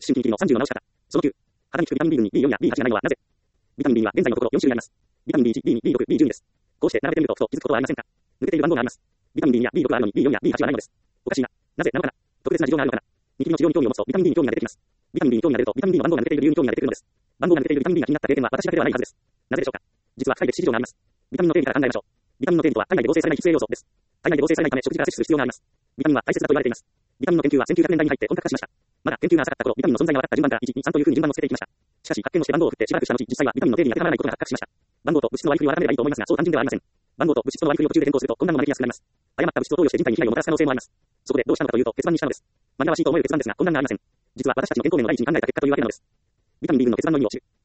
新規の37の仕方。その9。肌に効くビタミン B 群に B4 や B8 がないのはなぜ？ビタミン B は現在のところ4種類あります。ビタミン B1、B2、B6、B12 です。こうして並べてみるとふと気づくことはありませんか？抜けている番号があります。ビタミン B には B6 があるのに B4 や B8 はないのです。おかしいな。なぜなのかな？特別な事情があるのかな？ニキビの治療に興味を持つとビタミン B に興味が出てきます。ビタミン B に興味が出るとビタミン B の番号が抜けている理由に興味が出てくるのです。番号が抜けているビタミン B が気になった経験は私だけではないはずです。なぜでしょうか？実は深い歴史事情があります。ビタミンの定義から考えましょう。ビタミンの定義とは体内で合成されない必須栄養素です。体内で合成されないため食事から摂取する必要があります。ビタミンは大切だと言われています。ビタミンの研究は1900年代に入って本格化しました。まだ研究が浅かった頃、ビタミンの存在が分かった順番から1、2、3というふうに順番をつけていきました。しかし、発見をして番号を振ってしばらくした後、実際はビタミンの定義に当てはまらないことが発覚しました。番号と物質の割り振りを改めればいいと思いますが、そう単純ではありません。番号と物質の割り振りを途中で変更すると、困難も招きやすくなります。誤った物質を投与して人体に被害をもたらす可能性もあります。そこでどうしたのかというと、結論にしたのです。紛らわしいと思える結論ですが、困難がありません。実は私たちの健康面を第一に考えた結果というわけなのです。ビタミン B 群の結論の意味を知る。